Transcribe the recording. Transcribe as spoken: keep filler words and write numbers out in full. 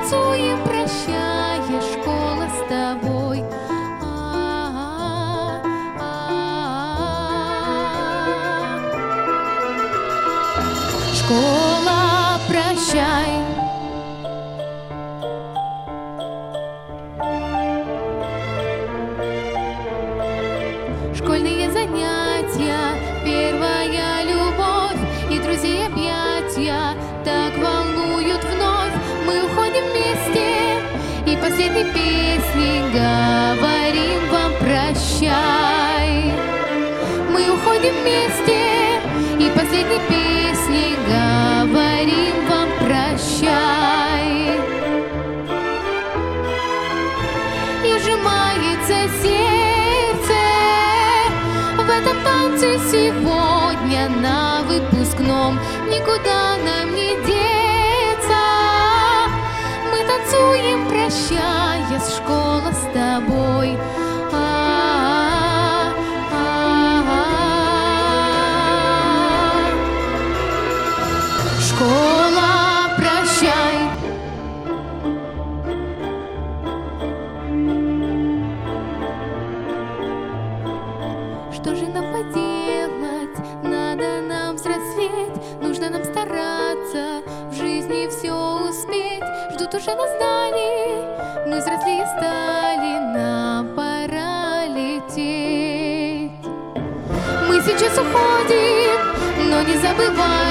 танцуем, прощаясь, школа с тобой. Школа, прощай. Школьные занятия, первая любовь и друзей объятия так волнуют вновь. Мы уходим вместе и последней песней говорим вам прощай. Мы уходим вместе и последней песней говорим вам прощай. И сжимается сердце в этом танце сегодня на выпускном. Никуда нам не деться. Мы танцуем, прощаясь, школа с тобой. Школа, прощай. Что же нам поделать? Надо нам взрослеть, нужно нам стараться в жизни все успеть. Ждут уже нас дали, мы взрослее стали, нам пора лететь. Мы сейчас уходим, но не забывай.